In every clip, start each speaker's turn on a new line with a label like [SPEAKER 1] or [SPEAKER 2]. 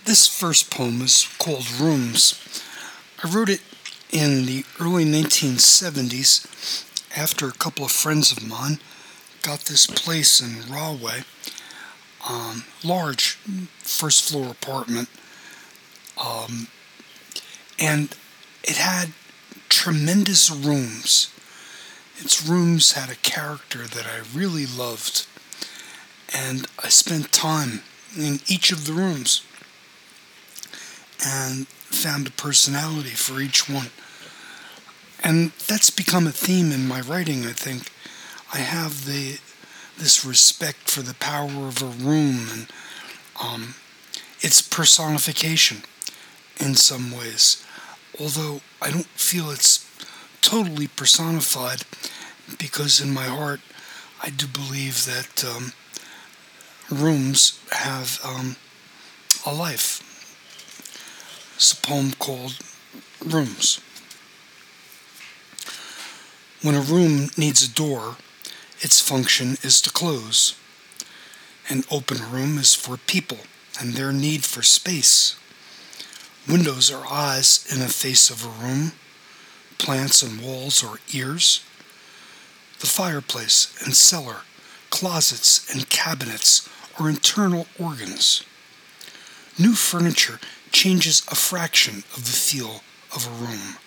[SPEAKER 1] This first poem is called Rooms. I wrote it in the early 1970s after a couple of friends of mine got this place in Rahway, large first floor apartment, and it had tremendous rooms. Its rooms had a character that I really loved, and I spent time in each of the rooms and found a personality for each one. And that's become a theme in my writing, I think. I have this respect for the power of a room and its personification in some ways. Although I don't feel it's totally personified, because in my heart I do believe that rooms have a life. It's a poem called Rooms. When a room needs a door, its function is to close. An open room is for people and their need for space. Windows are eyes in the face of a room. Plants and walls are ears. The fireplace and cellar, closets and cabinets are internal organs. New furniture changes a fraction of the feel of a room.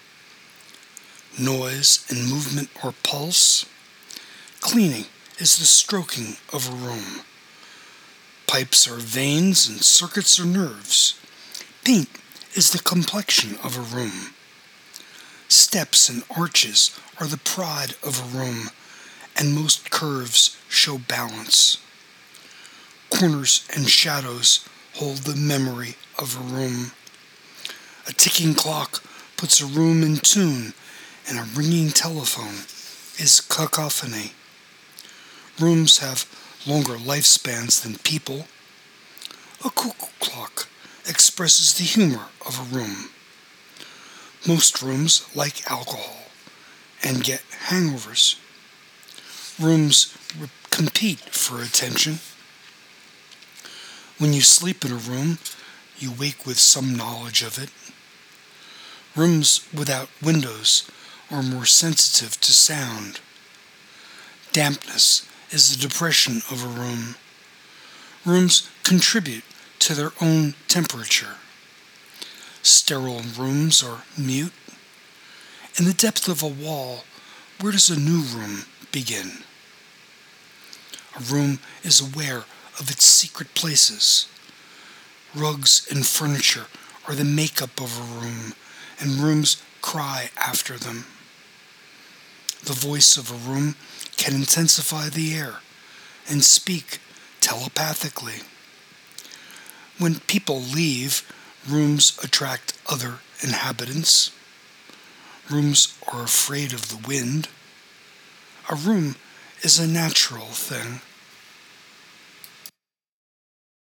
[SPEAKER 1] Noise and movement or pulse. Cleaning is the stroking of a room. Pipes are veins and circuits are nerves. Paint is the complexion of a room. Steps and arches are the pride of a room, and most curves show balance. Corners and shadows hold the memory of a room. A ticking clock puts a room in tune, and a ringing telephone is cacophony. Rooms have longer lifespans than people. A cuckoo clock expresses the humor of a room. Most rooms like alcohol and get hangovers. Rooms compete for attention. When you sleep in a room, you wake with some knowledge of it. Rooms without windows are more sensitive to sound. Dampness is the depression of a room. Rooms contribute to their own temperature. Sterile rooms are mute. In the depth of a wall, where does a new room begin? A room is aware of its secret places. Rugs and furniture are the makeup of a room, and rooms cry after them. The voice of a room can intensify the air and speak telepathically. When people leave, rooms attract other inhabitants. Rooms are afraid of the wind. A room is a natural thing.